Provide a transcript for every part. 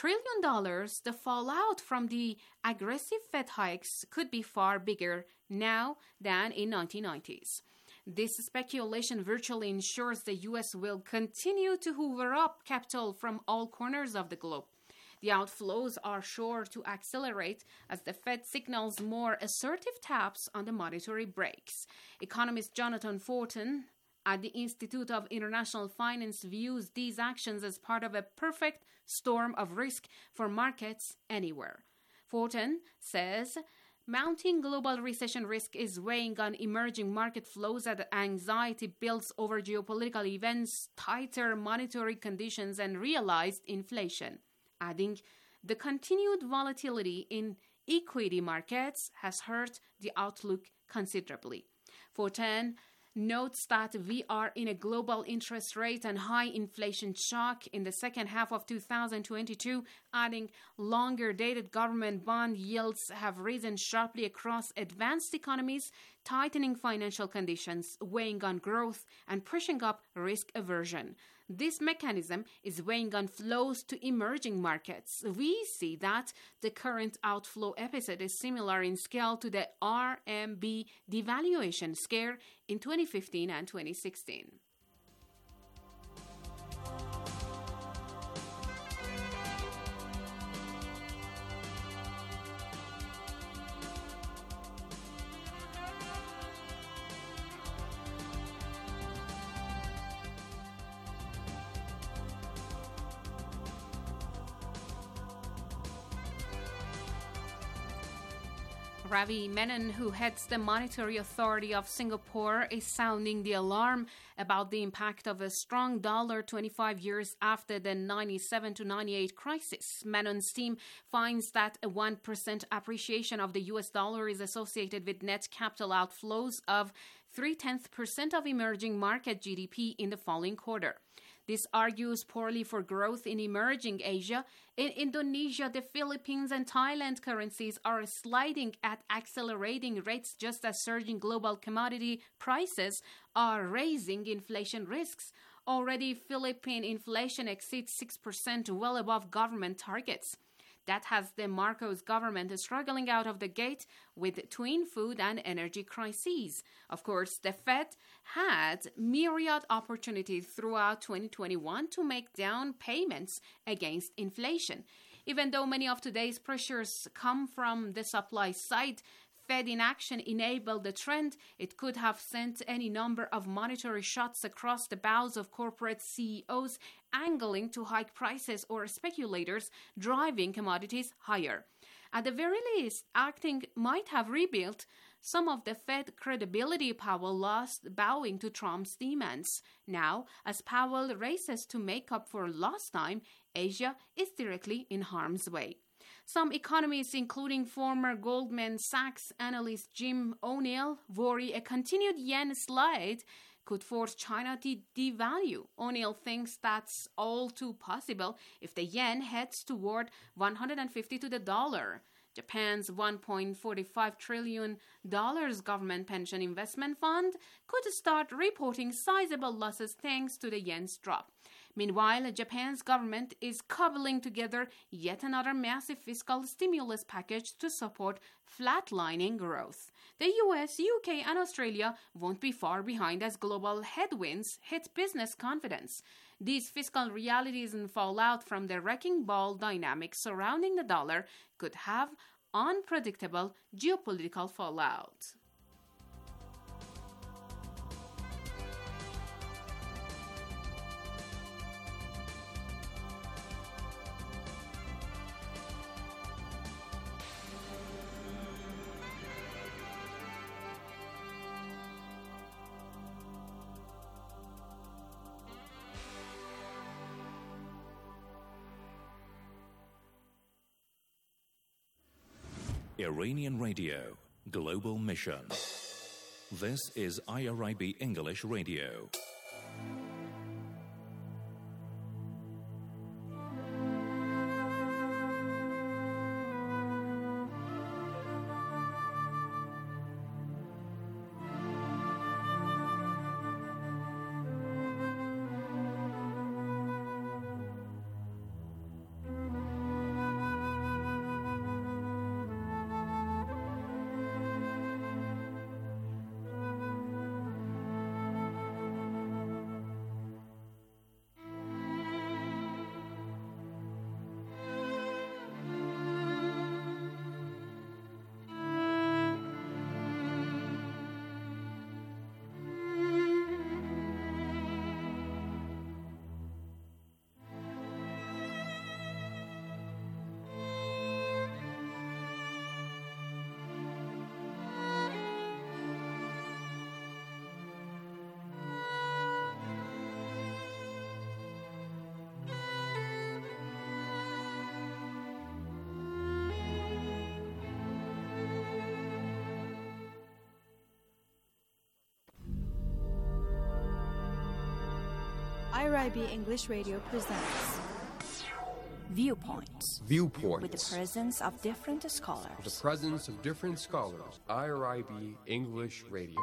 trillion, the fallout from the aggressive Fed hikes could be far bigger now than in 1990s. This speculation virtually ensures the U.S. will continue to hoover up capital from all corners of the globe. The outflows are sure to accelerate as the Fed signals more assertive taps on the monetary brakes. Economist Jonathan Fortin at the Institute of International Finance views these actions as part of a perfect storm of risk for markets anywhere. Fortin says mounting global recession risk is weighing on emerging market flows as anxiety builds over geopolitical events, tighter monetary conditions, and realized inflation. Adding, the continued volatility in equity markets has hurt the outlook considerably. Fortin notes that we are in a global interest rate and high inflation shock in the second half of 2022, adding longer-dated government bond yields have risen sharply across advanced economies, tightening financial conditions, weighing on growth, and pushing up risk aversion. This mechanism is weighing on flows to emerging markets. We see that the current outflow episode is similar in scale to the RMB devaluation scare in 2015 and 2016. Ravi Menon, who heads the Monetary Authority of Singapore, is sounding the alarm about the impact of a strong dollar 25 years after the 97 to 98 crisis. Menon's team finds that a 1% appreciation of the US dollar is associated with net capital outflows of 0.3% of emerging market GDP in the following quarter. This argues poorly for growth in emerging Asia. In Indonesia, the Philippines, and Thailand currencies are sliding at accelerating rates just as surging global commodity prices are raising inflation risks. Already, Philippine inflation exceeds 6%, well above government targets. That has the Marcos government struggling out of the gate with twin food and energy crises. Of course, the Fed had myriad opportunities throughout 2021 to make down payments against inflation. Even though many of today's pressures come from the supply side, Fed inaction enabled the trend. It could have sent any number of monetary shots across the bows of corporate CEOs, angling to hike prices, or speculators driving commodities higher. At the very least, acting might have rebuilt some of the Fed credibility Powell lost bowing to Trump's demands. Now, as Powell races to make up for lost time, Asia is directly in harm's way. Some economists, including former Goldman Sachs analyst Jim O'Neill, worry a continued yen slide could force China to devalue. O'Neill thinks that's all too possible if the yen heads toward 150 to the dollar. Japan's $1.45 trillion government pension investment fund could start reporting sizable losses thanks to the yen's drop. Meanwhile, Japan's government is cobbling together yet another massive fiscal stimulus package to support flatlining growth. The US, UK, and Australia won't be far behind as global headwinds hit business confidence. These fiscal realities and fallout from the wrecking ball dynamics surrounding the dollar could have unpredictable geopolitical fallout. Iranian Radio, Global Mission. This is IRIB English Radio. IRIB English Radio presents Viewpoints. Viewpoints. With the presence of different scholars. The presence of different scholars. IRIB English Radio.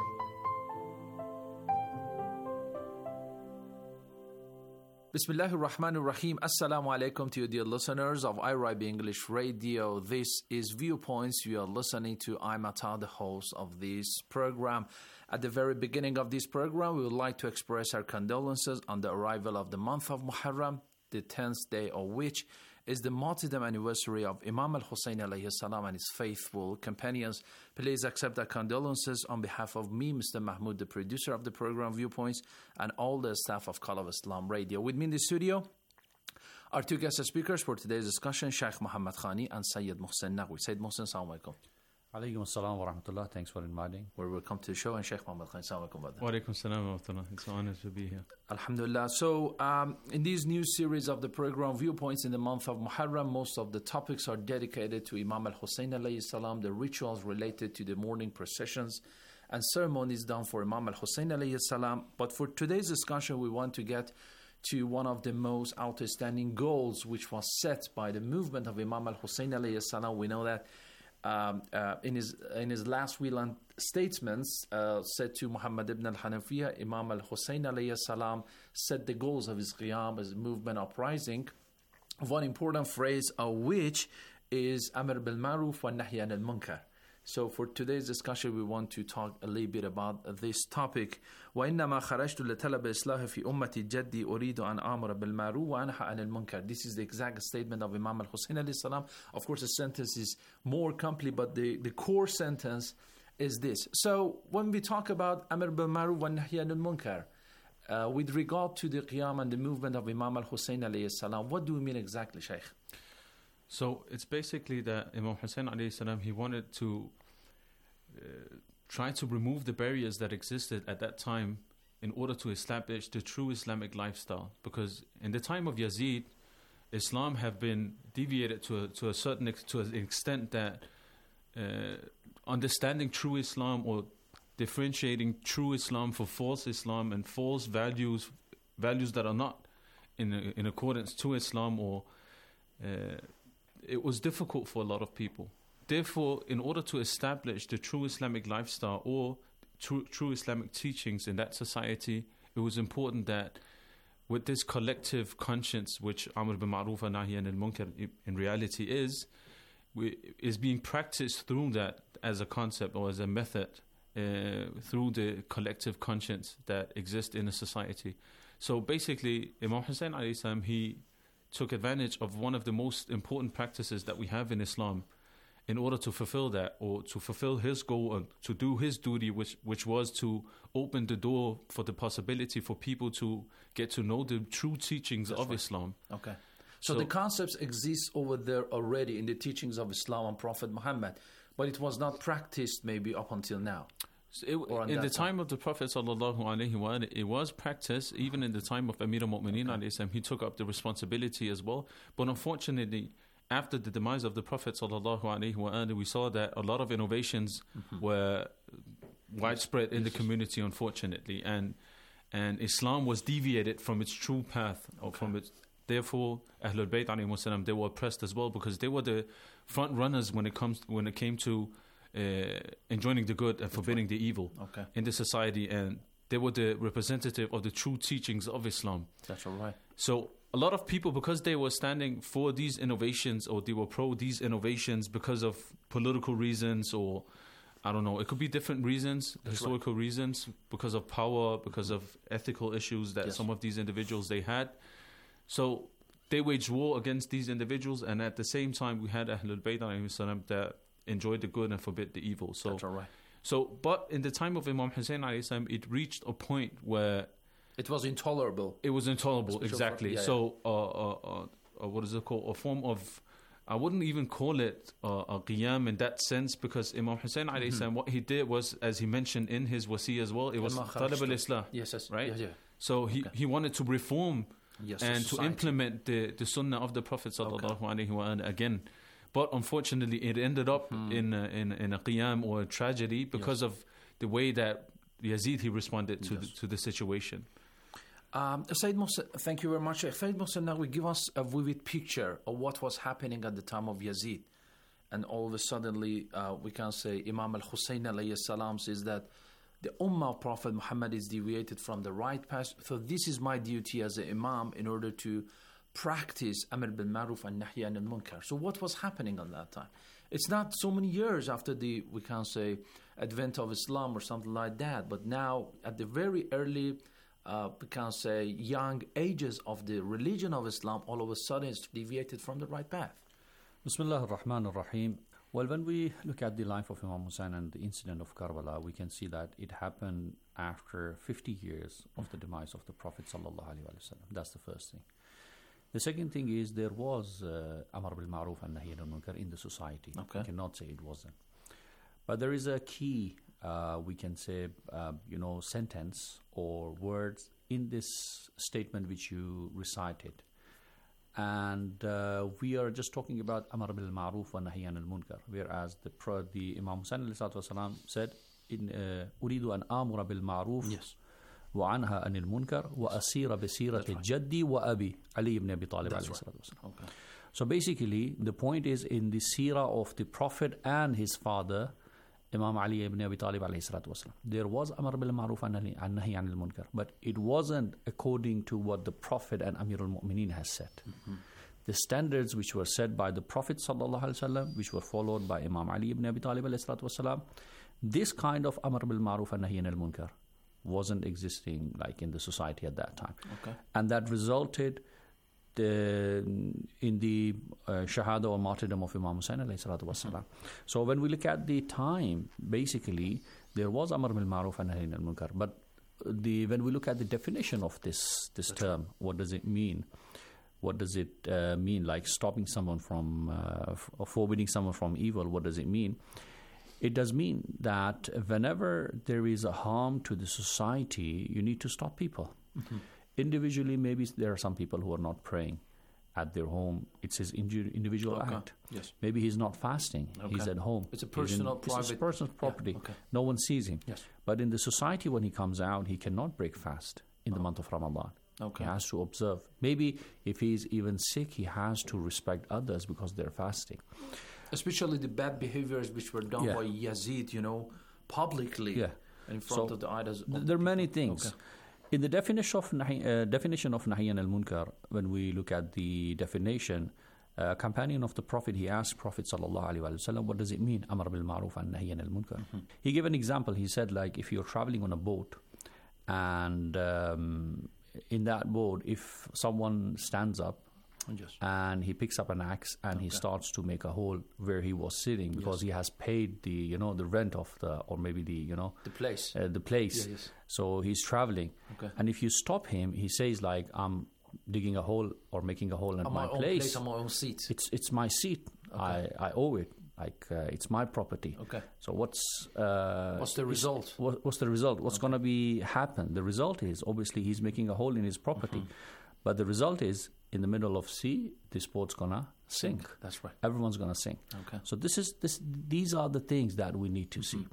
Bismillahir Rahmanir Rahim. Assalamu alaikum to you, dear listeners of IRIB English Radio. This is Viewpoints. You are listening to Imata, the host of this program. At the very beginning of this program, we would like to express our condolences on the arrival of the month of Muharram, the 10th day of which is the martyrdom anniversary of Imam al-Hussein alayhi salam and his faithful companions. Please accept our condolences on behalf of me, Mr. Mahmoud, the producer of the program Viewpoints, and all the staff of Call of Islam Radio. With me in the studio are two guest speakers for today's discussion, Sheikh Muhammad Khani and Sayyid Mohsen Naqvi. Sayyid Mohsen, assalamu alaikum. Alaikum assalam wa rahmatullah. Thanks for inviting. Welcome to the show. And Sheikh Muhammad Khani, assalamu alaikum. Wa alaikum assalam wa rahmatullah. It's an honor to be here. Alhamdulillah. So, in this new series of the program Viewpoints in the month of Muharram, most of the topics are dedicated to Imam al-Hussein alayhi salam, the rituals related to the morning processions and ceremonies done for Imam al-Hussein alayhi salam. But for today's discussion, we want to get to one of the most outstanding goals which was set by the movement of Imam al-Hussein alayhi salam. We know that in his last will and statements said to Muhammad ibn al-Hanafiyyah, Imam al-Hussein alayhi salam set the goals of his qiyam, his movement uprising. One important phrase of which is Amr bil Ma'ruf wa Nahy anil Munkar. So for today's discussion, we want to talk a little bit about this topic. وَإِنَّمَا خَرَجْتُ لَطَلَبِ إِصْلَاحِ فِي أُمَّةِ جَدِّي أُرِيدُ أَنْ آمُرَ بِالْمَعْرُوفِ وَأَنْهَى عَنِ الْمُنكَرِ. This is the exact statement of Imam al-Hussein alayhi salam. Of course, the sentence is more complete, but the core sentence is this. So when we talk about Amr bil Ma'ruf wa Nahy anil Munkar, with regard to the qiyam and the movement of Imam al-Hussein alayhi salam, what do we mean exactly, Shaykh? So it's basically that Imam Hussein alayhi salam, he wanted to try to remove the barriers that existed at that time in order to establish the true Islamic lifestyle. Because in the time of Yazid, Islam have been deviated to an extent that understanding true Islam or differentiating true Islam for false Islam and false values that are not in accordance to Islam, or it was difficult for a lot of people. Therefore, in order to establish the true Islamic lifestyle or true Islamic teachings in that society, it was important that with this collective conscience, which Amr bil Ma'ruf wa Nahy anil Munkar in reality is being practiced through that as a concept or as a method, through the collective conscience that exists in a society. So basically, Imam Hussein alayhi salam, he took advantage of one of the most important practices that we have in Islam, in order to fulfill that, or to fulfill his goal, and to do his duty, which was to open the door for the possibility for people to get to know the true teachings of Islam. Okay. So the concepts exist over there already in the teachings of Islam and Prophet Muhammad, but it was not practiced maybe up until now. In the time of the Prophet sallallahu alaihi wasallam, it was practiced. Even in the time of Amir al-Mu'mineen alayhi salam, he took up the responsibility as well. But unfortunately, after the demise of the Prophet sallallahu alaihi wasallam, we saw that a lot of innovations were widespread in the community, unfortunately, and Islam was deviated from its true path. Therefore, Ahlul Bayt alayhi salam, they were oppressed as well, because they were the front runners when it came to enjoining the good and forbidding the evil in the society, and they were the representative of the true teachings of Islam. That's all right. So a lot of people, because they were standing for these innovations, or they were pro these innovations because of political reasons, or I don't know, it could be different reasons, historical reasons, because of power, because of ethical issues that some of these individuals they had. So they waged war against these individuals, and at the same time we had Ahlul Bayt alayhi salam that enjoyed the good and forbid the evil. So that's all right. So, but in the time of Imam Hussein alayhi salam, it reached a point where it was intolerable. It was intolerable, exactly. What is it called? A form of, I wouldn't even call it a qiyam in that sense, because Imam Hussein alayhi salam, what he did was, as he mentioned in his wasi as well, it was talab al-islah. Yes, right? Yeah. So he wanted to reform and to implement the sunnah of the Prophet sallallahu alaihi wasallam again. But unfortunately, it ended up in a qiyam or a tragedy because of the way that Yazid he responded to the situation. Sayyid Mohsen, thank you very much. Sayyid Mohsen, now we give us a vivid picture of what was happening at the time of Yazid. And all of a sudden, we can say Imam al-Hussein alayhi salam says that the Ummah of Prophet Muhammad is deviated from the right path. So this is my duty as an Imam in order to practice Amr bil Ma'ruf and Nahy anil Munkar. So what was happening at that time? It's not so many years after the, we can say, advent of Islam or something like that. But now, at the very early, we can say, young ages of the religion of Islam, all of a sudden it's deviated from the right path. Bismillah ar-Rahman ar-Rahim. Well, when we look at the life of Imam Hussein and the incident of Karbala, we can see that it happened after 50 years of the demise of the Prophet sallallahu alaihi wasallam. That's the first thing. The second thing is there was Amr bil Ma'ruf and Nahy anil Munkar in the society. Okay. I cannot say it wasn't. But there is a key, we can say, sentence or words in this statement which you recited. And we are just talking about Amr bil Ma'ruf wa Nahy anil Munkar, whereas the Imam Hussein alayhi salatu wasalam said, "Uridu an amura bil Ma'ruf wa anha anil Munkar wa asira bisirati jaddi wa abi Ali ibn Abi Talib alayhi salatu wasalam." Okay. So basically, the point is in the seerah of the Prophet and his father, Imam Ali ibn Abi Talib alayhi salatu wasalam, there was Amr bil Ma'ruf and Nahy anil Munkar, but it wasn't according to what the Prophet and Amirul Mu'mineen has said. Mm-hmm. The standards which were set by the Prophet sallallahu alaihi wasallam, which were followed by Imam Ali ibn Abi Talib alayhi salatu wasalam, this kind of Amr bil Ma'ruf and Nahy anil Munkar wasn't existing like in the society at that time. Okay. And that resulted in the Shahada or martyrdom of Imam Hussein alayhi salatu wasalam. So when we look at the time, basically, there was Amr bil Ma'ruf and Nahy anil Munkar. But when we look at the definition of this term, what does it mean? What does it mean? Like stopping someone from, or forbidding someone from evil, what does it mean? It does mean that whenever there is a harm to the society, you need to stop people. Mm-hmm. Individually, maybe there are some people who are not praying at their home. It's his individual act. Yes. Maybe he's not fasting. Okay. He's at home. It's a personal, private. It's a personal property. Yeah. Okay. No one sees him. Yes. But in the society, when he comes out, he cannot break fast in the month of Ramadan. Okay. He has to observe. Maybe if he's even sick, he has to respect others because they're fasting. Especially the bad behaviors which were done by Yazid, publicly in front of the idols. There are many things. Okay. In the definition of Nahy anil Munkar, when we look at the definition, companion of the Prophet, he asked Prophet sallallahu alaihi wasallam, what does it mean, Amr bil Ma'ruf and Nahy anil Munkar? Mm-hmm. He gave an example. He said, like, if you're traveling on a boat, and in that boat, if someone stands up, and he picks up an axe and he starts to make a hole where he was sitting because he has paid the the rent of or maybe the place. The place. Yeah, yes. So he's traveling. Okay. And if you stop him, he says like, I'm digging a hole or making a hole in my place. On my own seat. It's my seat. Okay. I owe it. Like it's my property. Okay. So what's the result? What's the result? What's going to be happen? The result is obviously he's making a hole in his property, but the result is in the middle of sea, this boat's gonna sink. That's right. Everyone's gonna sink. Okay. So these are the things that we need to see.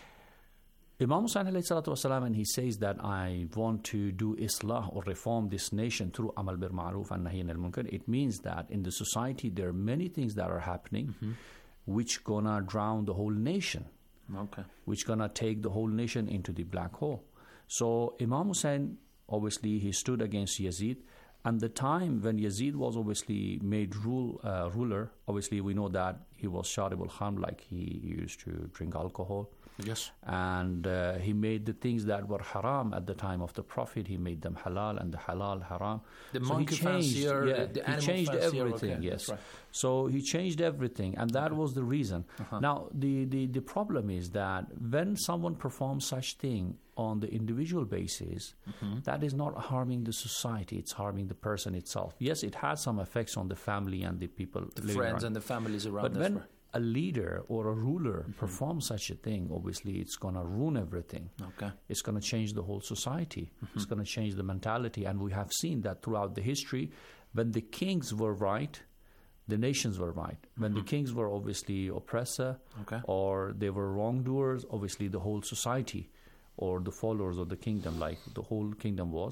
Imam Hussain alayhi salatu wasalam, and he says that I want to do islah or reform this nation through amal bil ma'ruf and nahy anil munkar. It means that in the society there are many things that are happening which gonna drown the whole nation. Okay. Which gonna take the whole nation into the black hole. So Imam Hussain, obviously, he stood against Yazid. And the time when Yazid was obviously made ruler, obviously we know that he was sharibul khamr, like he used to drink alcohol. Yes. And he made the things that were haram at the time of the Prophet, he made them halal, and the halal haram. The monkey fancier, the animal he changed fancier, everything, okay, yes. That's right. So he changed everything, and that was the reason. Now, the problem is that when someone performs such thing on the individual basis, that is not harming the society, it's harming the person itself. Yes, it has some effects on the family and the people, the friends and the families around. But when a leader or a ruler performs such a thing, obviously it's going to ruin everything. Okay. It's going to change the whole society. It's going to change the mentality. And we have seen that throughout the history, when the kings were right, the nations were right. When the kings were obviously oppressor or they were wrongdoers, obviously the whole society or the followers of the kingdom, like the whole kingdom was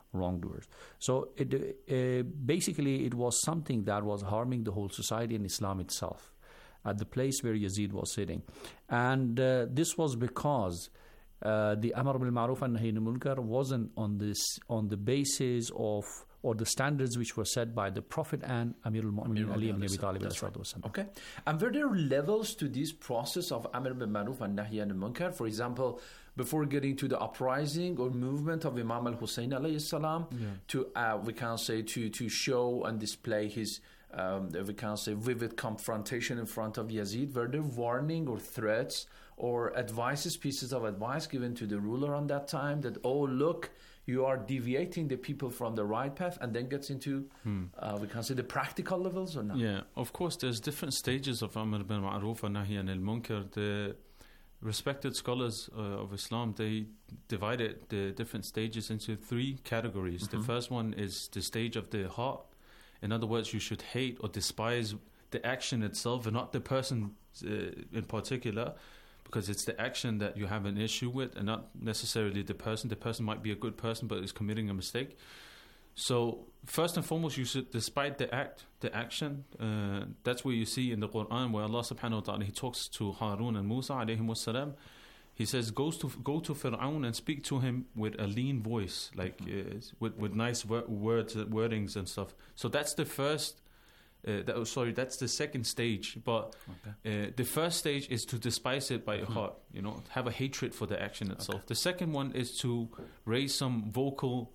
wrongdoers. So basically it was something that was harming the whole society and Islam itself at the place where Yazid was sitting. And this was because the Amr bil Ma'ruf and Nahy anil Munkar wasn't on the basis of, or the standards which were set by the Prophet and Amir al-Mu'minin Ali ibn Abi Talib. Okay. And were there levels to this process of Amr bil Ma'ruf and Nahy anil Munkar? For example, before getting to the uprising or movement of Imam al-Hussein alayhi salam, to we can say to show and display his we can say vivid confrontation in front of Yazid, were there warning or threats or pieces of advice given to the ruler on that time that, oh, look, you are deviating the people from the right path, and then gets into, we can say, the practical levels or not? Yeah, of course, there's different stages of Amr bil Ma'ruf and Nahy anil Munkar. The respected scholars of Islam, they divided the different stages into 3 categories. The first one is the stage of the heart. In other words, you should hate or despise the action itself and not the person in particular, because it's the action that you have an issue with and not necessarily the person. The person might be a good person but is committing a mistake. So first and foremost, you should despise the action. That's where you see in the Quran where Allah subhanahu wa ta'ala, He talks to Harun and Musa alayhim wassalam. He says, go to Fir'aun and speak to him with a lean voice, like with nice wordings and stuff. So that's the first. That's the second stage. But the first stage is to despise it by your heart. Have a hatred for the action itself. The second one is to raise some vocal.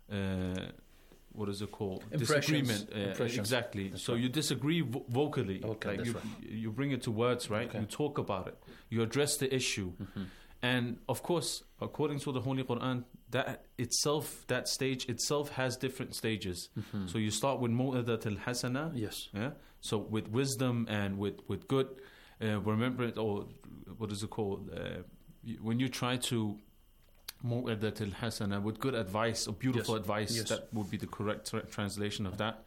What is it called? Disagreement. Exactly. So you disagree vocally. Okay, like you bring it to words, right? Okay. You talk about it. You address the issue. And of course, according to the Holy Quran, that stage itself has different stages. So you start with Mu'adat al-Hasana. Yes. Yeah. So with wisdom and with good, remember it, or what is it called? When you try to Mu'adat al-Hasana, with good advice or beautiful advice, that would be the correct translation of that.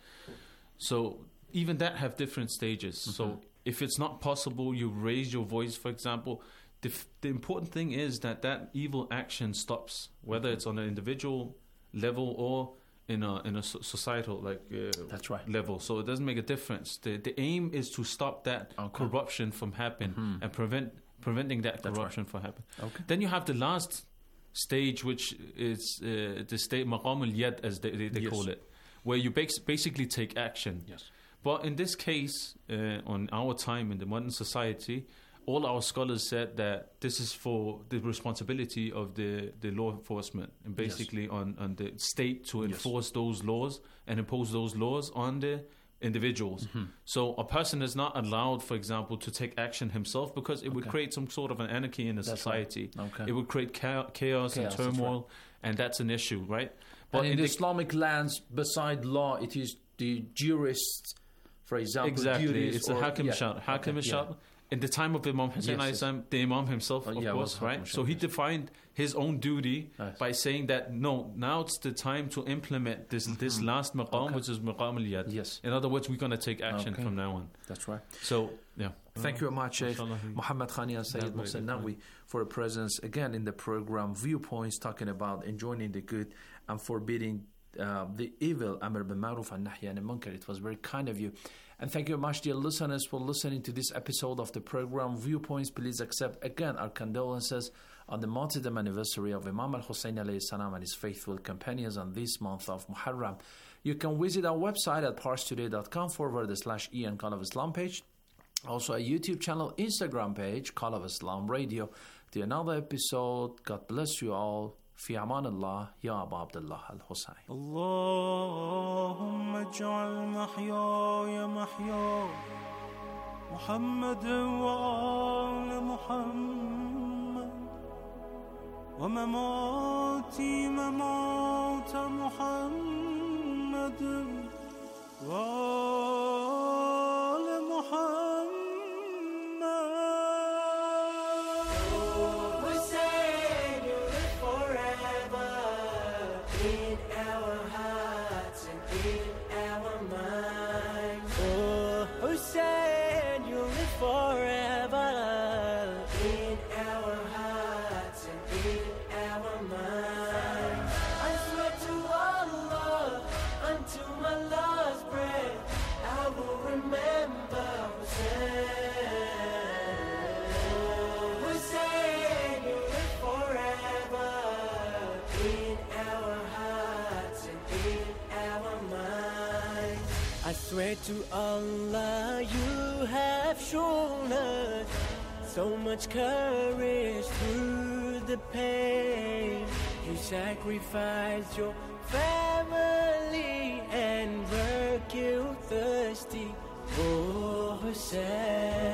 So even that have different stages. So if it's not possible, you raise your voice, for example. The important thing is that evil action stops, whether it's on an individual level or in a societal that's right. level. So it doesn't make a difference. The aim is to stop that corruption from happening and preventing that corruption from happening. Okay. Then you have the last stage, which is the state maqam al-yad, as they call it, where you basically take action. Yes. But in this case, on our time in the modern society, all our scholars said that this is for the responsibility of the law enforcement, and basically on the state to enforce those laws and impose those laws on the individuals. So a person is not allowed, for example, to take action himself, because it would create some sort of an anarchy in the society. Right. It would create chaos and turmoil, and that's an issue, right? But in the Islamic lands, beside law, it is the jurists, for example. Exactly, it's a hakim shar. In the time of Imam Hussein, the Imam himself, of course, right? So he defined his own duty by saying that, no, now it's the time to implement this last maqam, which is maqam al-yad. Yes. In other words, we're going to take action from now on. That's right. So, yeah. Thank you very much, Sheikh Muhammad Khani and Sayyid Mohsen Naqvi, for a presence again in the program Viewpoints, talking about enjoining the good and forbidding the evil, Amr bil Ma'ruf and Nahy anil Munkar. It was very kind of you. And thank you very much, dear listeners, for listening to this episode of the program Viewpoints. Please accept again our condolences on the martyrdom anniversary of Imam al-Hussein alayhi salam and his faithful companions on this month of Muharram. You can visit our website at parstoday.com/e and Call of Islam page. Also a YouTube channel, Instagram page, Call of Islam Radio. To another episode. God bless you all. في أمان الله يا أبا عبد الله الحسين. اللهم اجعل محياي محيا محمد وآل محمد ومماتي ممات محمد وآل محمد. Forever in our hearts and in our minds. I swear to Allah. Swear to Allah, you have shown us so much courage through the pain. You sacrificed your family and were killed thirsty for Hussein.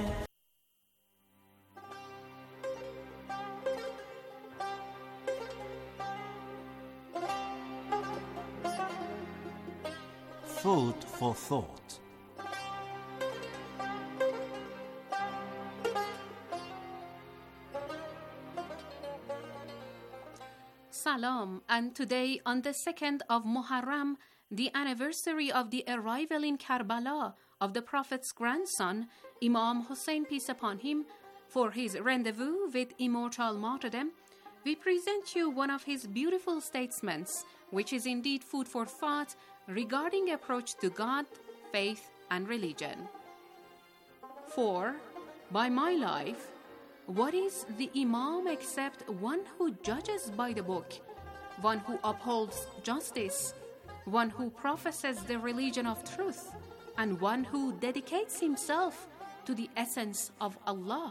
Food for thought. Salam, and today on the 2nd of Muharram, the anniversary of the arrival in Karbala of the Prophet's grandson, Imam Hussein, peace upon him, for his rendezvous with immortal martyrdom, we present you one of his beautiful statements, which is indeed food for thought regarding approach to God, faith, and religion. For, by my life, what is the Imam except one who judges by the book, one who upholds justice, one who professes the religion of truth, and one who dedicates himself to the essence of Allah?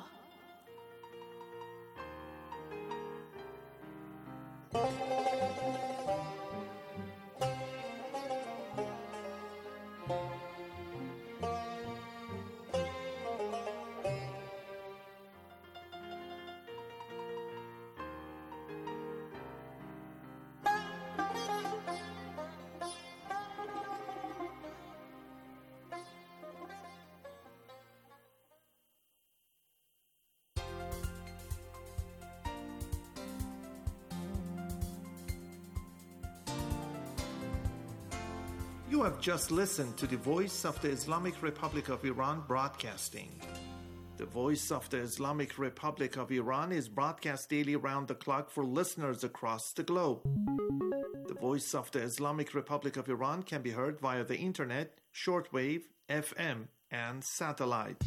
You have just listened to the Voice of the Islamic Republic of Iran broadcasting. The Voice of the Islamic Republic of Iran is broadcast daily round the clock for listeners across the globe. The Voice of the Islamic Republic of Iran can be heard via the internet, shortwave, FM, and satellite.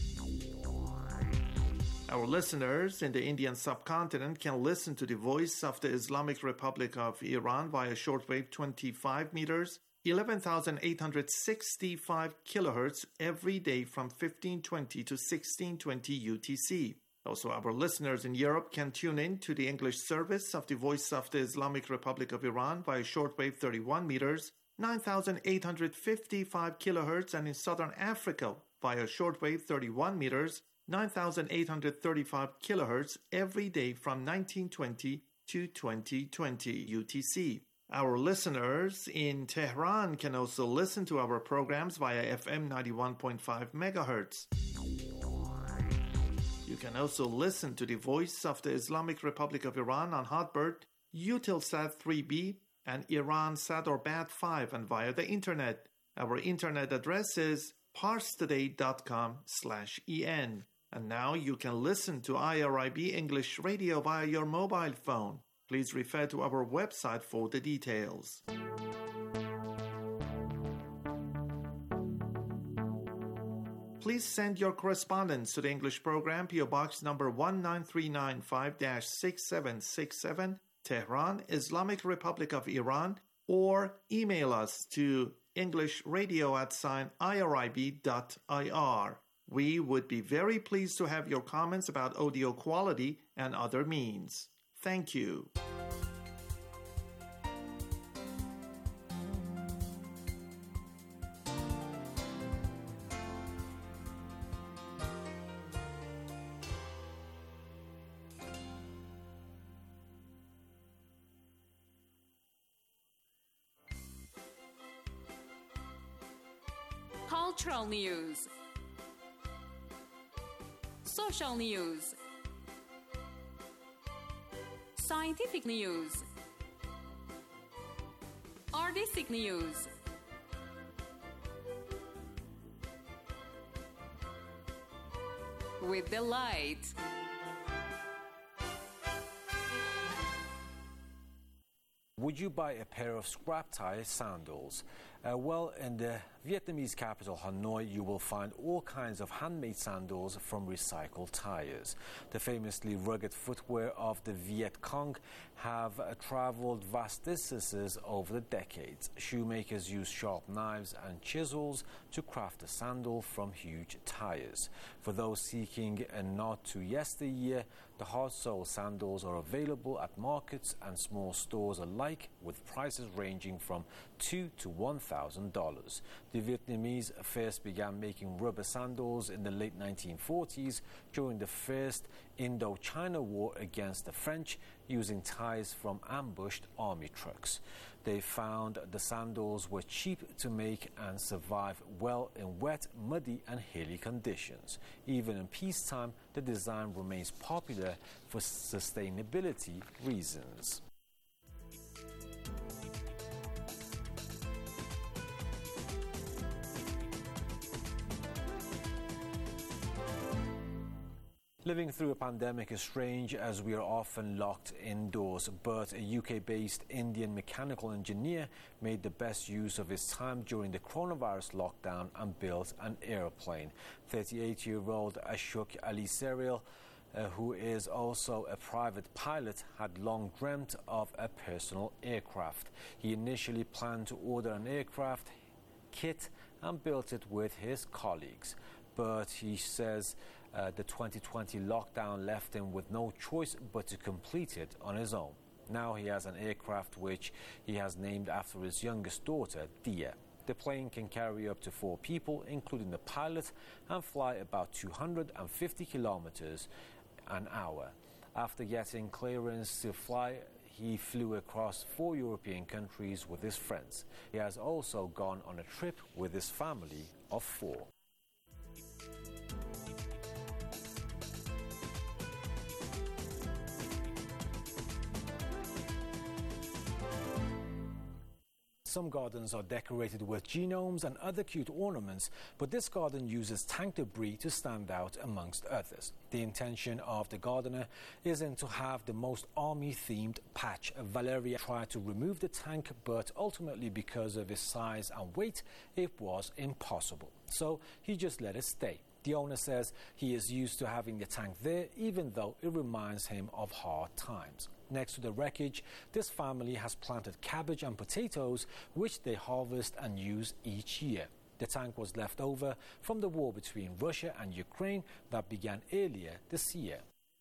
Our listeners in the Indian subcontinent can listen to the Voice of the Islamic Republic of Iran via shortwave 25 meters, 11,865 kilohertz every day from 1520 to 1620 UTC. Also, our listeners in Europe can tune in to the English service of the Voice of the Islamic Republic of Iran via shortwave 31 meters, 9,855 kilohertz, and in Southern Africa via shortwave 31 meters, 9,835 kilohertz every day from 1920 to 2020 UTC. Our listeners in Tehran can also listen to our programs via FM 91.5 MHz. You can also listen to the Voice of the Islamic Republic of Iran on Hotbird, Eutelsat 3B, and Iransat or Bat5, and via the internet. Our internet address is parstoday.com/en. And now you can listen to IRIB English Radio via your mobile phone. Please refer to our website for the details. Please send your correspondence to the English program, PO Box number 19395-6767, Tehran, Islamic Republic of Iran, or email us to englishradio@irib.ir. We would be very pleased to have your comments about audio quality and other means. Thank you. Cultural news, social news, scientific news, artistic news, with delight. Would you buy a pair of scrap tire sandals Well, in the Vietnamese capital, Hanoi, you will find all kinds of handmade sandals from recycled tires. The famously rugged footwear of the Viet Cong have traveled vast distances over the decades. Shoemakers use sharp knives and chisels to craft a sandal from huge tires. For those seeking a nod to yesteryear, the hard-sole sandals are available at markets and small stores alike, with prices ranging from $2,000 to $1,000. The Vietnamese first began making rubber sandals in the late 1940s during the First Indochina War against the French, using ties from ambushed army trucks. They found the sandals were cheap to make and survive well in wet, muddy and hilly conditions. Even in peacetime, the design remains popular for sustainability reasons. Living through a pandemic is strange, as we are often locked indoors, but a UK-based Indian mechanical engineer made the best use of his time during the coronavirus lockdown and built an airplane. 38-year-old Ashok Ali Serial, who is also a private pilot, had long dreamt of a personal aircraft. He initially planned to order an aircraft kit and built it with his colleagues, but he says the 2020 lockdown left him with no choice but to complete it on his own. Now he has an aircraft which he has named after his youngest daughter, Dia. The plane can carry up to 4 people, including the pilot, and fly about 250 kilometers an hour. After getting clearance to fly, he flew across 4 European countries with his friends. He has also gone on a trip with his family of 4. Some gardens are decorated with genomes and other cute ornaments, but this garden uses tank debris to stand out amongst others. The intention of the gardener isn't to have the most army-themed patch. Valeria tried to remove the tank, but ultimately, because of its size and weight, it was impossible. So he just let it stay. The owner says he is used to having the tank there, even though it reminds him of hard times. Next to the wreckage, this family has planted cabbage and potatoes, which they harvest and use each year. The tank was left over from the war between Russia and Ukraine that began earlier this year.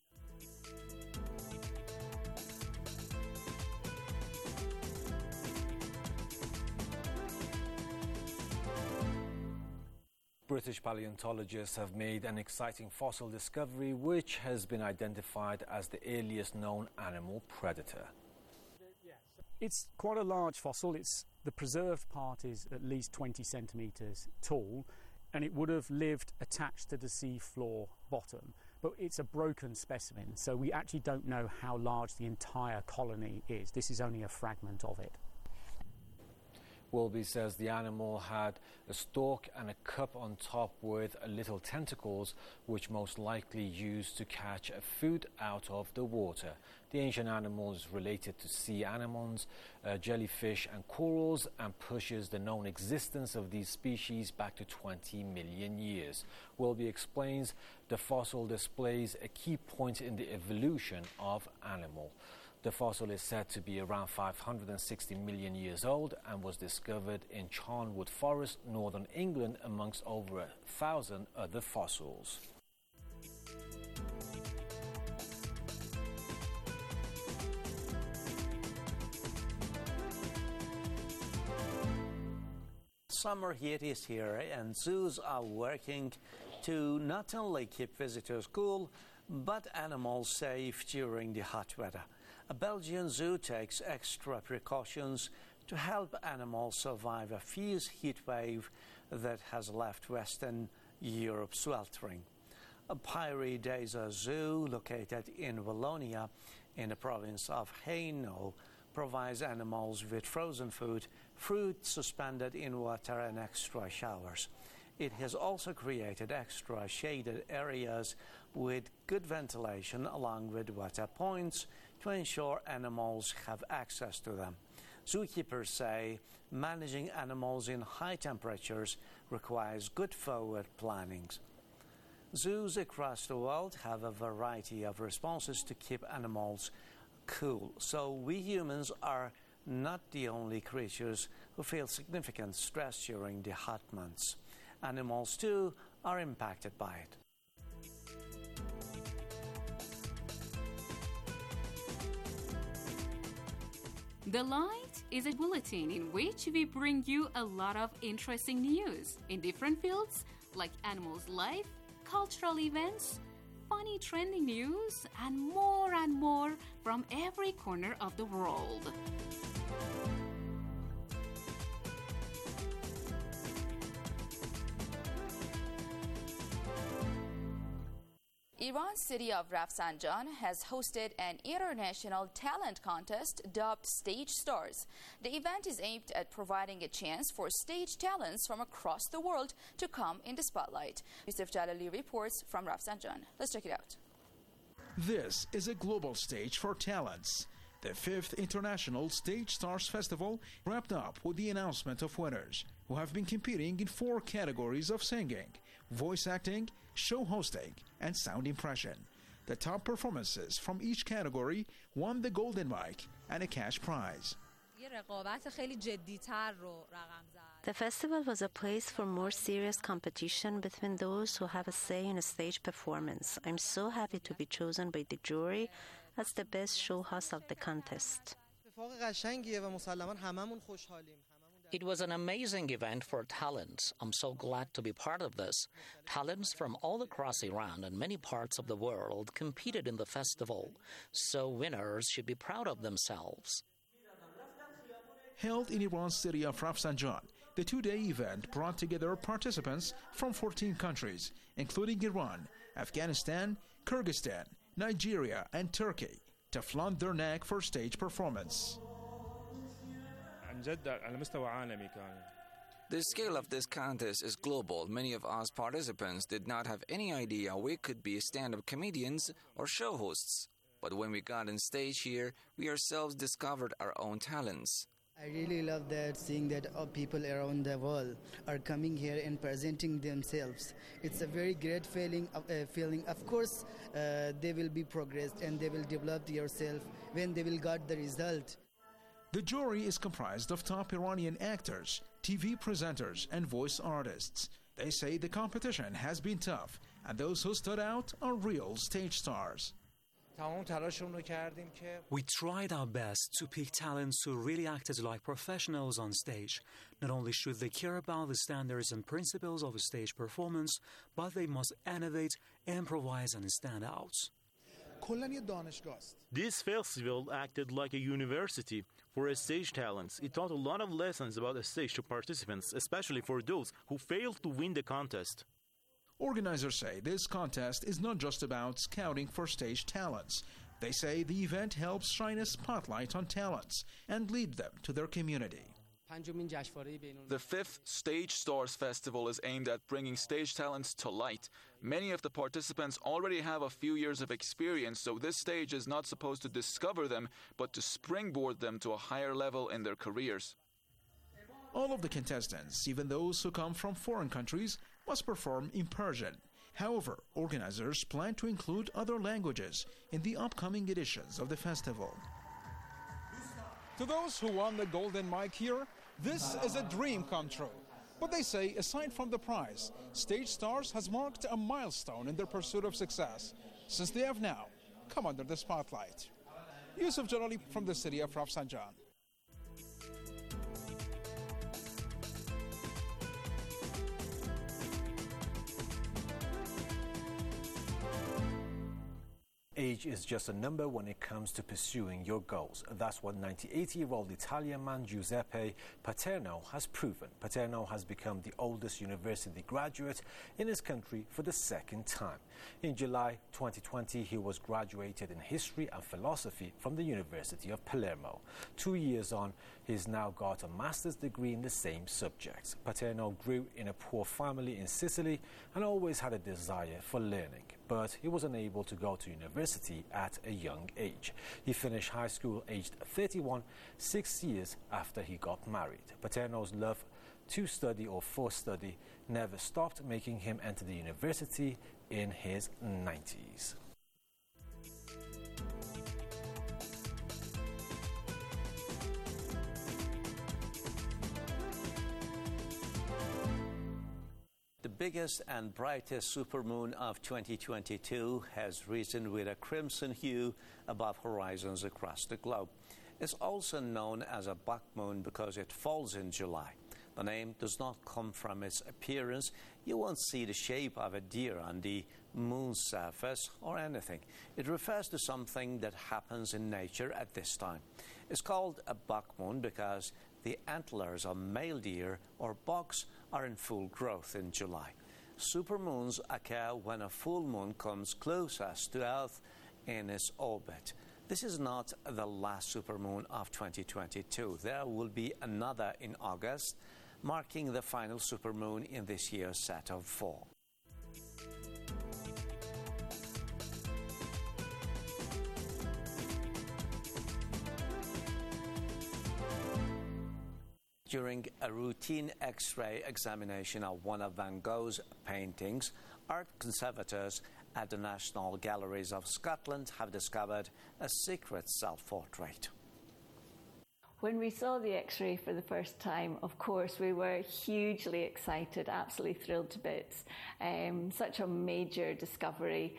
British paleontologists have made an exciting fossil discovery which has been identified as the earliest known animal predator. It's quite a large fossil. The preserved part is at least 20 centimetres tall, and it would have lived attached to the sea floor bottom. But it's a broken specimen, so we actually don't know how large the entire colony is. This is only a fragment of it. Wilby says the animal had a stalk and a cup on top with little tentacles, which most likely used to catch food out of the water. The ancient animal is related to sea anemones, jellyfish and corals, and pushes the known existence of these species back to 20 million years. Wilby explains the fossil displays a key point in the evolution of animal. The fossil is said to be around 560 million years old and was discovered in Charnwood Forest, northern England, amongst over 1,000 other fossils. Summer heat is here, and zoos are working to not only keep visitors cool, but animals safe during the hot weather. A Belgian zoo takes extra precautions to help animals survive a fierce heat wave that has left Western Europe sweltering. A Piri Desert Zoo, located in Wallonia in the province of Hainaut, provides animals with frozen food, fruit suspended in water and extra showers. It has also created extra shaded areas with good ventilation along with water points to ensure animals have access to them. Zookeepers say managing animals in high temperatures requires good forward planning. Zoos across the world have a variety of responses to keep animals cool, so we humans are not the only creatures who feel significant stress during the hot months. Animals, too, are impacted by it. The Light is a bulletin in which we bring you a lot of interesting news in different fields like animals' life, cultural events, funny trending news, and more from every corner of the world. Iran's city of Rafsanjan has hosted an international talent contest dubbed Stage Stars. The event is aimed at providing a chance for stage talents from across the world to come in the spotlight. Yusuf Jalali reports from Rafsanjan. Let's check it out. This is a global stage for talents. The 5th International Stage Stars Festival wrapped up with the announcement of winners, who have been competing in 4 categories of singing, voice acting, show hosting, and sound impression. The top performances from each category won the Golden Mic and a cash prize. The festival was a place for more serious competition between those who have a say in a stage performance. I'm so happy to be chosen by the jury as the best show host of the contest. It was an amazing event for talents. I'm so glad to be part of this. Talents from all across Iran and many parts of the world competed in the festival, so winners should be proud of themselves. Held in Iran's city of Rafsanjan, the 2-day event brought together participants from 14 countries, including Iran, Afghanistan, Kyrgyzstan, Nigeria, and Turkey, to flaunt their knack for stage performance. The scale of this contest is global. Many of us participants did not have any idea we could be stand-up comedians or show hosts. But when we got on stage here, we ourselves discovered our own talents. I really love that, seeing that people around the world are coming here and presenting themselves. It's a very great feeling. Of course, they will be progressed and they will develop yourself when they will get the result. The jury is comprised of top Iranian actors, TV presenters, and voice artists. They say the competition has been tough, and those who stood out are real stage stars. We tried our best to pick talents who really acted like professionals on stage. Not only should they care about the standards and principles of a stage performance, but they must innovate, improvise, and stand out. This festival acted like a university for stage talents. It taught a lot of lessons about the stage to participants, especially for those who failed to win the contest. Organizers say this contest is not just about scouting for stage talents. They say the event helps shine a spotlight on talents and lead them to their community. The 5th Stage Stars Festival is aimed at bringing stage talents to light. Many of the participants already have a few years of experience, so this stage is not supposed to discover them, but to springboard them to a higher level in their careers. All of the contestants, even those who come from foreign countries, must perform in Persian. However, organizers plan to include other languages in the upcoming editions of the festival. To those who won the Golden Mic here, this is a dream come true. But they say, aside from the prize, Stage Stars has marked a milestone in their pursuit of success, since they have now come under the spotlight. Yusuf Jalali from the city of Rafsanjan. Age is just a number when it comes to pursuing your goals. That's what 98-year-old Italian man Giuseppe Paterno has proven. Paterno has become the oldest university graduate in his country for the second time. In July 2020, he was graduated in history and philosophy from the University of Palermo. 2 years on, he's now got a master's degree in the same subjects. Paterno grew in a poor family in Sicily and always had a desire for learning. but he was unable to go to university at a young age. He finished high school aged 31, 6 years after he got married. Paterno's love to study or for study never stopped, making him enter the university in his 90s. The biggest and brightest supermoon of 2022 has risen with a crimson hue above horizons across the globe. It's also known as a buck moon because it falls in July. The name does not come from its appearance. You won't see the shape of a deer on the moon's surface or anything. It refers to something that happens in nature at this time. It's called a buck moon because the antlers of male deer or bucks are in full growth in July. Supermoons occur when a full moon comes closest to Earth in its orbit. This is not the last supermoon of 2022. There will be another in August, marking the final supermoon in this year's set of 4. During a routine X-ray examination of one of Van Gogh's paintings, art conservators at the National Galleries of Scotland have discovered a secret self-portrait. When we saw the X-ray for the first time, of course, we were hugely excited, absolutely thrilled to bits. Such a major discovery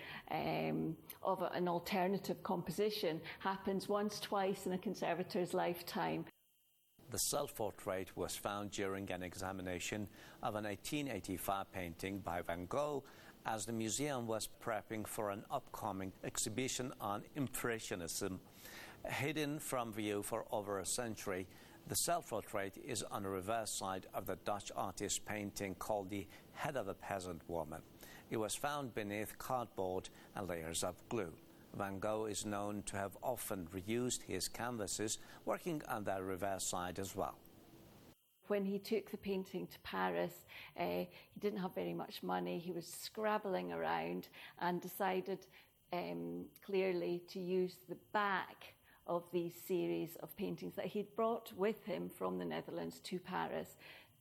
of an alternative composition happens once, twice in a conservator's lifetime. The self-portrait was found during an examination of an 1885 painting by Van Gogh as the museum was prepping for an upcoming exhibition on Impressionism. Hidden from view for over a century, the self-portrait is on the reverse side of the Dutch artist's painting called The Head of a Peasant Woman. It was found beneath cardboard and layers of glue. Van Gogh is known to have often reused his canvases, working on the reverse side as well. When he took the painting to Paris, he didn't have very much money. He was scrabbling around and decided clearly to use the back of these series of paintings that he'd brought with him from the Netherlands to Paris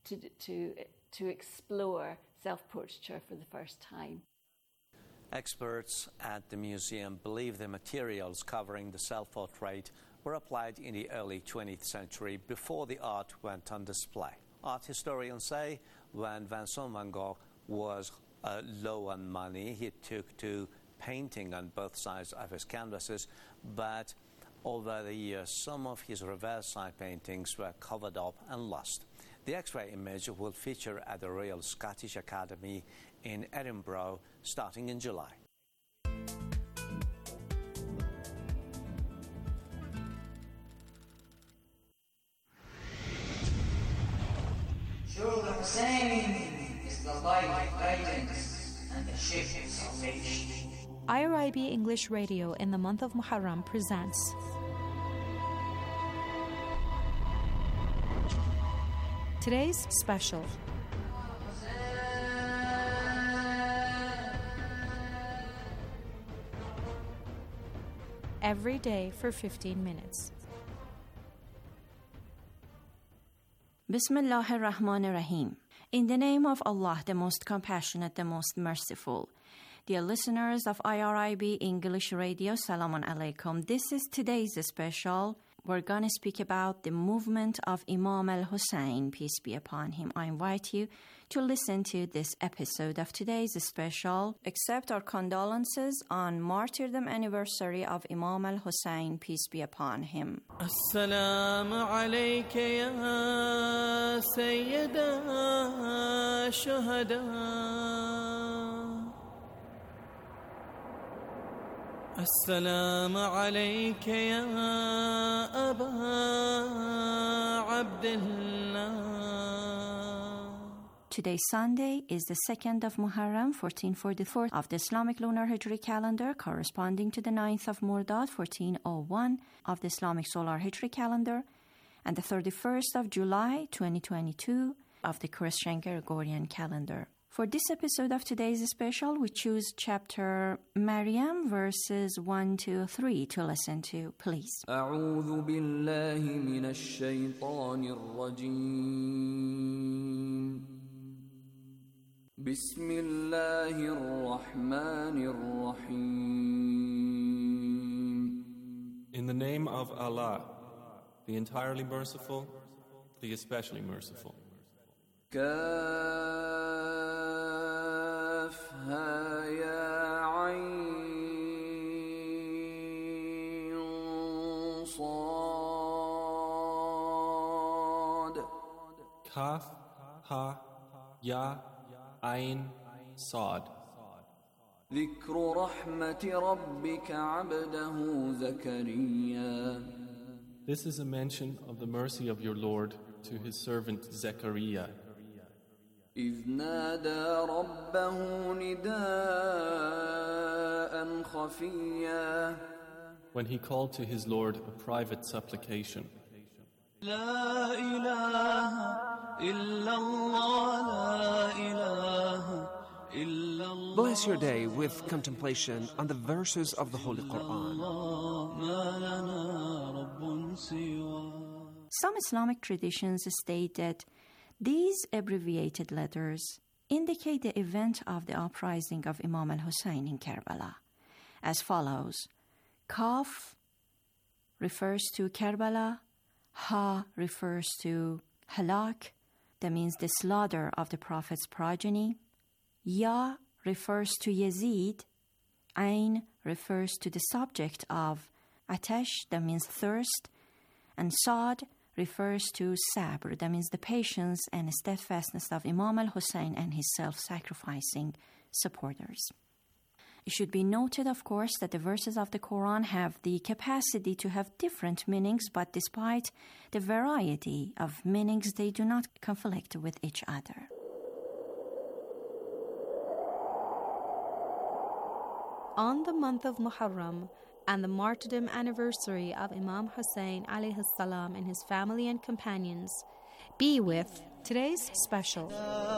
to explore self-portraiture for the first time. Experts at the museum believe the materials covering the self-portrait were applied in the early 20th century before the art went on display. Art historians say when Vincent van Gogh was low on money, he took to painting on both sides of his canvases, but over the years, some of his reverse side paintings were covered up and lost. The X-ray image will feature at the Royal Scottish Academy in Edinburgh starting in July. Surely the same is the light of guidance and the ship of salvation. IRIB English Radio in the month of Muharram presents today's special. Every day for 15 minutes. Bismillahir Rahmanir Rahim. In the name of Allah, the most compassionate, the most merciful. Dear listeners of IRIB English Radio, Salamun Alaikum. This is today's special. We're going to speak about the movement of Imam al-Hussein, peace be upon him. I invite you to listen to this episode of today's special. Accept our condolences on martyrdom anniversary of Imam al-Hussein, peace be upon him. Assalamu alayka ya sayyida shuhada. السلام عليك يا أبا عبد الله. Today, Sunday, is the 2nd of Muharram, 1444 of the Islamic lunar Hijri calendar, corresponding to the 9th of Mordad, 1401 of the Islamic solar Hijri calendar, and the 31st of July, 2022 of the Christian Gregorian calendar. For this episode of today's special, we choose chapter Maryam, verses 1 to 3 to listen to, please. أعوذ بالله من الشيطان الرجيم بسم الله الرحمن الرحيم. In the name of Allah, the entirely merciful, the especially merciful. كافها يا عين صاد. Kaf, ha, ya, ain, sad. ذكر رحمة ربك عبده زكريا. This is a mention of the mercy of your Lord to his servant Zechariah. إذ نادى ربه نداء خفيا. When he called to his Lord a private supplication. لا إله إلا الله لا إله إلا الله. Bless your day with contemplation on the verses of the Holy Quran. ما لنا رب سوى. Some Islamic traditions state that these abbreviated letters indicate the event of the uprising of Imam al-Hussein in Karbala, as follows. Kaf refers to Karbala, Ha refers to halak, that means the slaughter of the Prophet's progeny, Ya refers to Yazid, Ain refers to the subject of Atash, that means thirst, and Sad refers to Sabr, that means the patience and steadfastness of Imam al-Hussein and his self-sacrificing supporters. It should be noted, of course, that the verses of the Quran have the capacity to have different meanings, but despite the variety of meanings, they do not conflict with each other. On the month of Muharram and the martyrdom anniversary of Imam Hussein alayhi salam and his family and companions, be with today's special.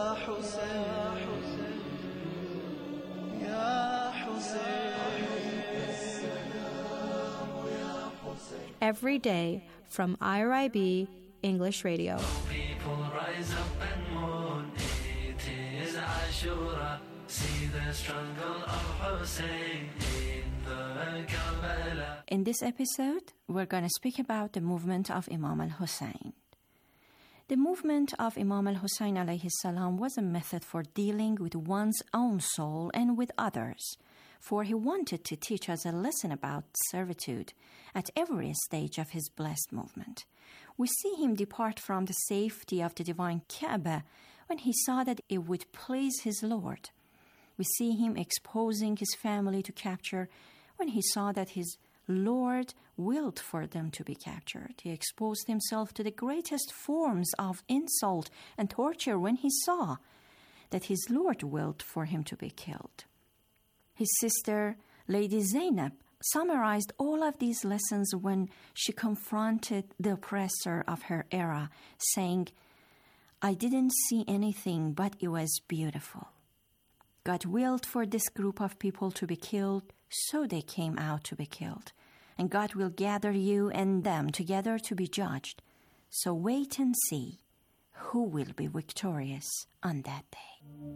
Every day from IRIB English Radio. People rise up and mourn, it is Ashura. See the struggle of Hussein in the Karbala. In this episode, we're going to speak about the movement of Imam al-Hussein. The movement of Imam al-Hussein alayhi salam was a method for dealing with one's own soul and with others, for he wanted to teach us a lesson about servitude at every stage of his blessed movement. We see him depart from the safety of the divine Kaaba when he saw that it would please his Lord. We see him exposing his family to capture when he saw that his Lord willed for them to be captured. He exposed himself to the greatest forms of insult and torture when he saw that his Lord willed for him to be killed. His sister, Lady Zainab, summarized all of these lessons when she confronted the oppressor of her era, saying, "I didn't see anything, but it was beautiful. God willed for this group of people to be killed, so they came out to be killed. And God will gather you and them together to be judged. So wait and see who will be victorious on that day."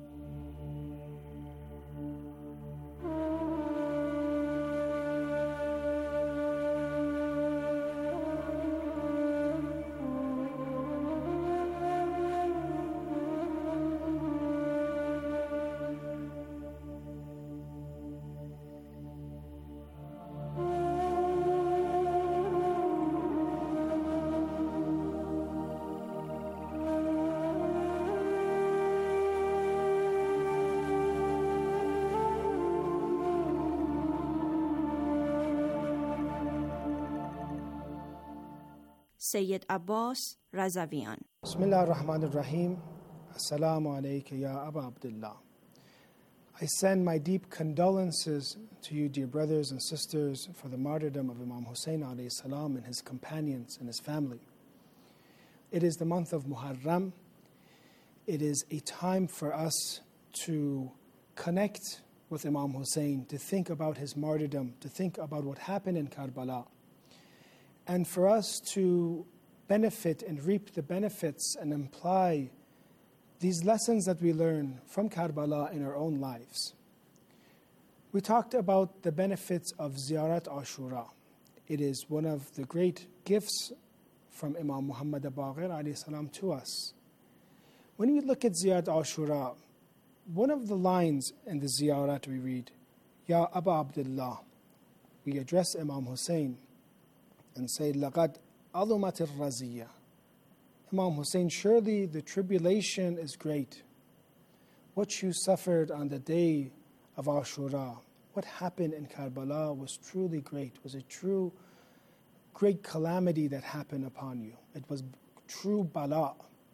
Sayyid Abbas Razavian. Bismillah ar-Rahman ar-Rahim. Assalamu alayka ya Aba Abdullah. I send my deep condolences to you, dear brothers and sisters, for the martyrdom of Imam Hussein alayhi salam and his companions and his family. It is the month of Muharram. It is a time for us to connect with Imam Hussein, to think about his martyrdom, to think about what happened in Karbala, and for us to benefit and reap the benefits and apply these lessons that we learn from Karbala in our own lives. We talked about the benefits of Ziyarat Ashura. It is one of the great gifts from Imam Muhammad Baqir alayhi salam to us. When we look at Ziyarat Ashura, one of the lines in the Ziyarat we read, Ya Aba Abdullah, we address Imam Hussein and say, Laqad azumat al-raziyya. Imam Hussein, surely the tribulation is great. What you suffered on the day of Ashura, what happened in Karbala was truly great, was a true great calamity that happened upon you. It was true bala.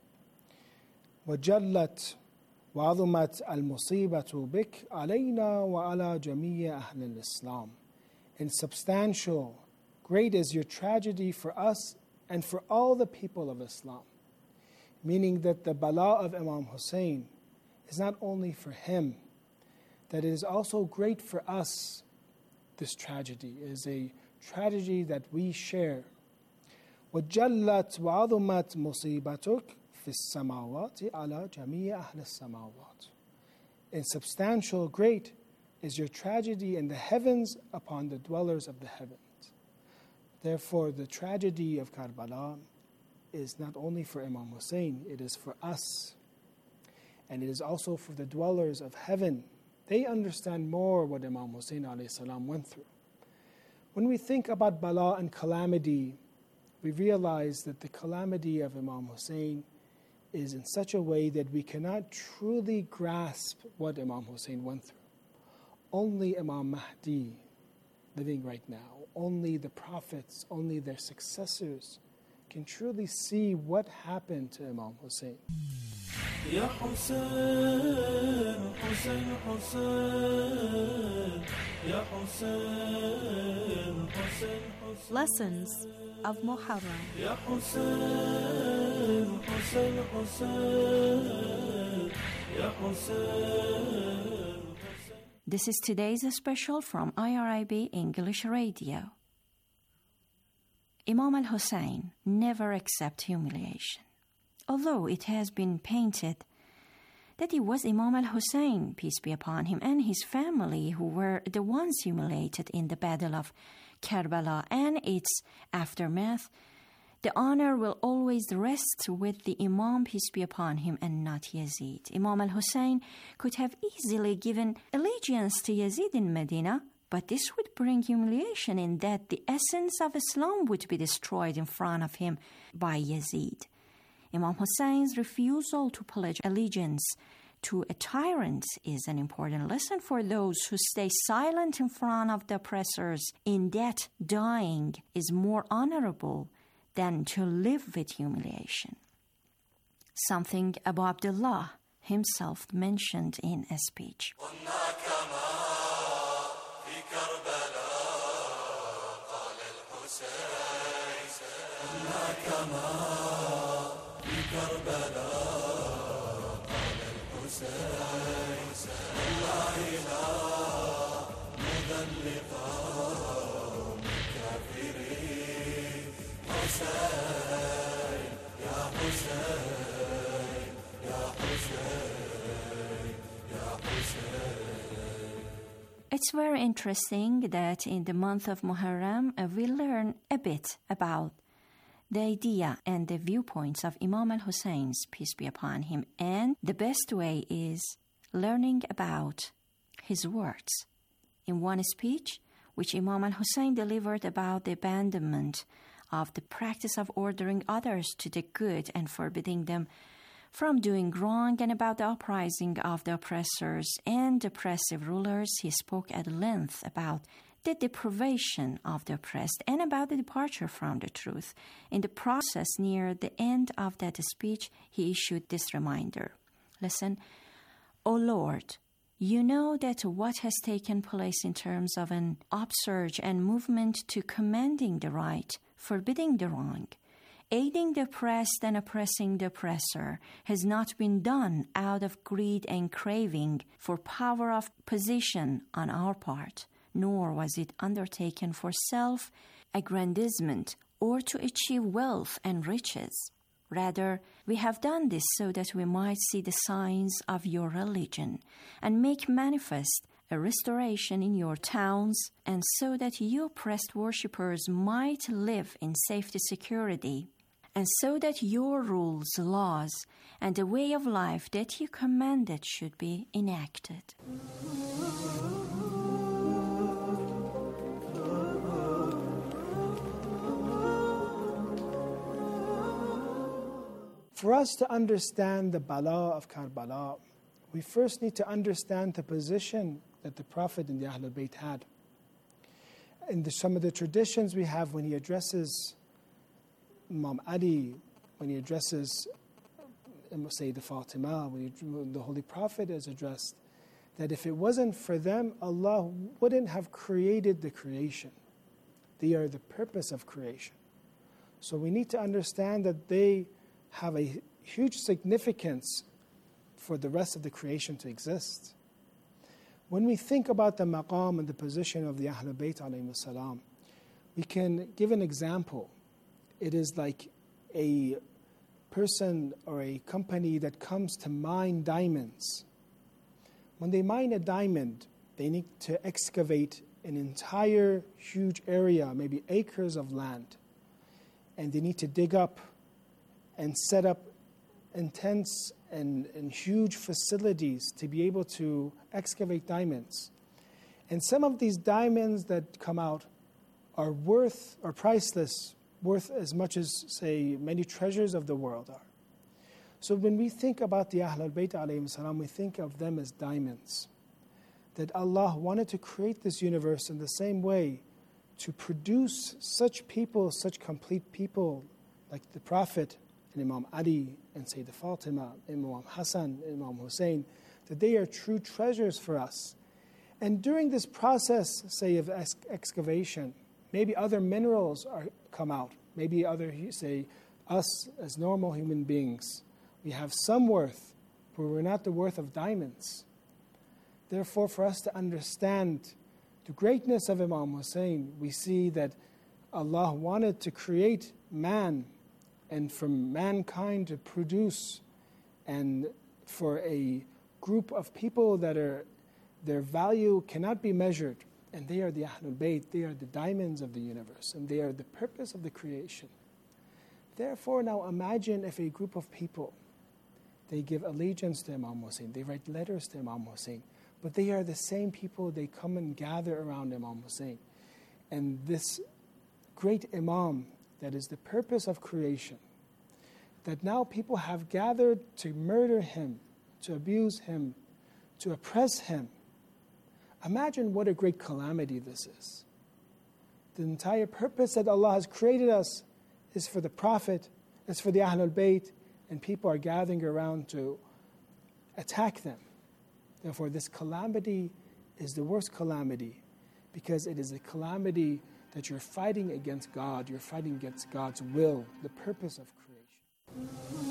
وَجَلَّتْ وَعَظُمَتْ الْمُصِيبَةُ بِكْ عَلَيْنَا وَعَلَى جَمِيعِ أَهْلِ الْإِسْلَامِ. And substantial, great is your tragedy for us and for all the people of Islam. Meaning that the bala of Imam Hussein is not only for him, that it is also great for us. This tragedy is a tragedy that we share. وَجَلَّتْ وَعَظُمَتْ مُصِيبَتُكْ فِي السَّمَاوَاتِ عَلَى جَمِيعِ أَهْلِ السَّمَاوَاتِ. And substantial, great is your tragedy in the heavens upon the dwellers of the heavens. Therefore, the tragedy of Karbala is not only for Imam Hussein, it is for us. And it is also for the dwellers of heaven. They understand more what Imam Hussein alayhi salam went through. When we think about bala and calamity, we realize that the calamity of Imam Hussein is in such a way that we cannot truly grasp what Imam Hussein went through. Only Imam Mahdi, living right now, only the prophets, only their successors can truly see what happened to Imam Hussein. Ya Hussein, Hussein, Hussein, Ya Hussein, Hussein, Hussein. Lessons of Muharram. Ya Hussein, Hussein, Hussein, Ya Hussein. This is today's special from IRIB English Radio. Imam al-Hussein never accepted humiliation. Although it has been painted that it was Imam al-Hussein, peace be upon him, and his family who were the ones humiliated in the Battle of Karbala and its aftermath, the honor will always rest with the Imam, peace be upon him, and not Yazid. Imam al-Hussein could have easily given allegiance to Yazid in Medina, but this would bring humiliation in that the essence of Islam would be destroyed in front of him by Yazid. Imam Hussein's refusal to pledge allegiance to a tyrant is an important lesson for those who stay silent in front of the oppressors, in that dying is more honorable than to live with humiliation. Something Abu Abdullah himself mentioned in a speech. It's very interesting that in the month of Muharram, we learn a bit about the idea and the viewpoints of Imam al-Hussein's, peace be upon him. And the best way is learning about his words. In one speech, which Imam al-Hussein delivered about the abandonment of the practice of ordering others to the good and forbidding them from doing wrong, and about the uprising of the oppressors and oppressive rulers, he spoke at length about the deprivation of the oppressed and about the departure from the truth. In the process, near the end of that speech, he issued this reminder. Listen, O Lord, you know that what has taken place in terms of an upsurge and movement to commanding the right, forbidding the wrong, Aiding the oppressed and oppressing the oppressor has not been done out of greed and craving for power of position on our part, nor was it undertaken for self-aggrandizement or to achieve wealth and riches. Rather, we have done this so that we might see the signs of your religion and make manifest a restoration in your towns, and so that you oppressed worshippers might live in safety security, and so that your rules, laws, and the way of life that you commanded should be enacted. For us to understand the Bala of Karbala, we first need to understand the position that the Prophet and the Ahlul Bayt had. In some of the traditions we have when he addresses Imam Ali, when he addresses Sayyidah Fatima, when the Holy Prophet is addressed, that if it wasn't for them, Allah wouldn't have created the creation. They are the purpose of creation. So we need to understand that they have a huge significance for the rest of the creation to exist. When we think about the maqam and the position of the Ahlul Bayt alayhi salam, we can give an example. It is like a person or a company that comes to mine diamonds. When they mine a diamond, they need to excavate an entire huge area, maybe acres of land. And they need to dig up and set up intense and huge facilities to be able to excavate diamonds. And some of these diamonds that come out are worth or priceless, worth as much as, say, many treasures of the world are. So when we think about the Ahlul Bayt alayhim salam, we think of them as diamonds. That Allah wanted to create this universe in the same way to produce such people, such complete people like the Prophet and Imam Ali and Sayyidah Fatima, Imam Hassan, Imam Hussein, that they are true treasures for us. And during this process, say, of excavation, maybe other minerals come out. Maybe say, us as normal human beings, we have some worth, but we're not the worth of diamonds. Therefore, for us to understand the greatness of Imam Hussein, we see that Allah wanted to create man and from mankind to produce, and for a group of people that their value cannot be measured, and they are the Ahlul Bayt, they are the diamonds of the universe, and they are the purpose of the creation. Therefore, now imagine if a group of people, they give allegiance to Imam Hussein, they write letters to Imam Hussein, but they are the same people, they come and gather around Imam Hussein. And this great Imam, that is the purpose of creation, that now people have gathered to murder him, to abuse him, to oppress him. Imagine what a great calamity this is. The entire purpose that Allah has created us is for the Prophet, is for the Ahlul Bayt, and people are gathering around to attack them. Therefore, this calamity is the worst calamity, because it is a calamity that you're fighting against God, you're fighting against God's will, the purpose of creation.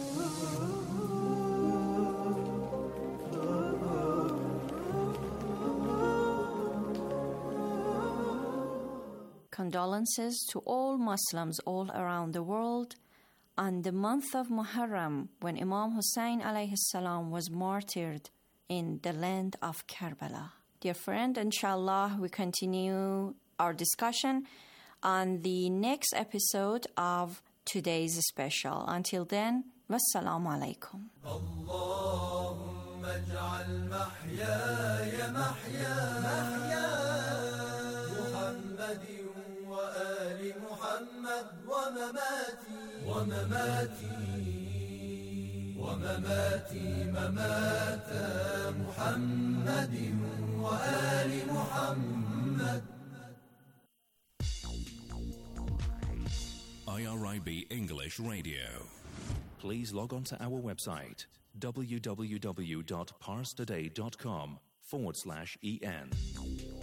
Condolences to all Muslims all around the world on the month of Muharram, when Imam Hussein alayhi salam was martyred in the land of Karbala. Dear friend, inshallah, we continue our discussion on the next episode of today's special. Until then, wassalamu alaikum. Allahumma ij'al mahyaya mahya Muhammadin wa ali Muhammad wa mamati mamata Muhammadin wa ali Muhammad. IRIB English Radio. Please log on to our website www.parstoday.com/en.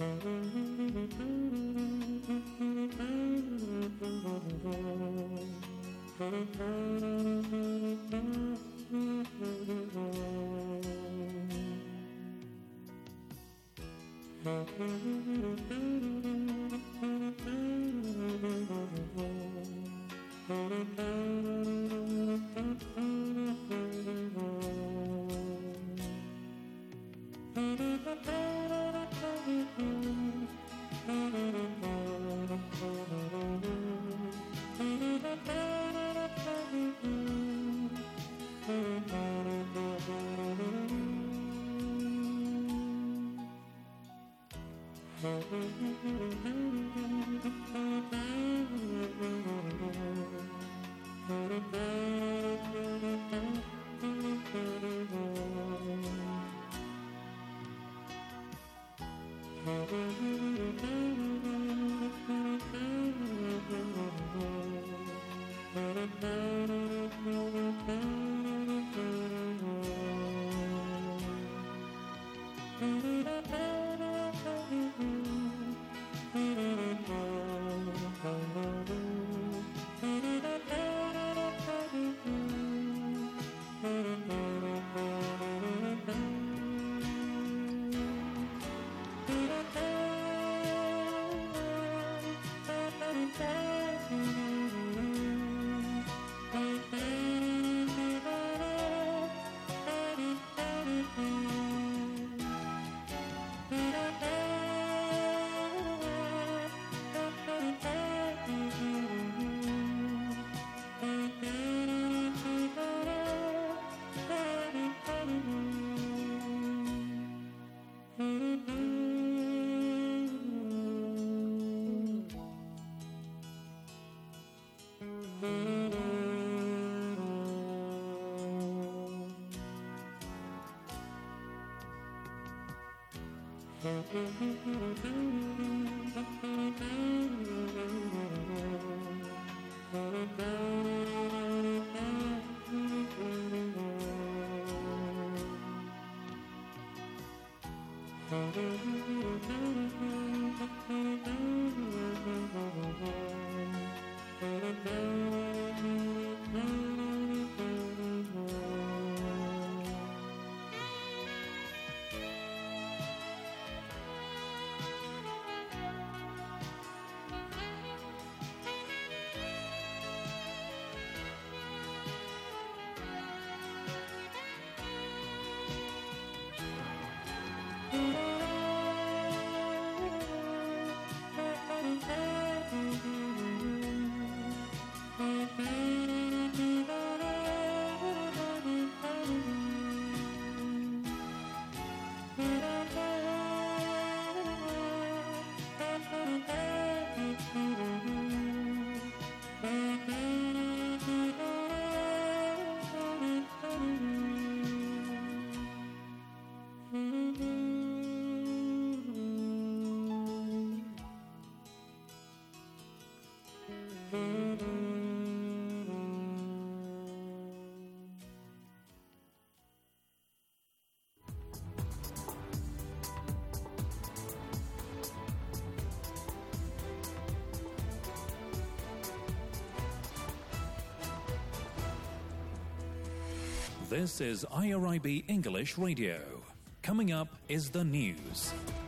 This is IRIB English Radio. Coming up is the news.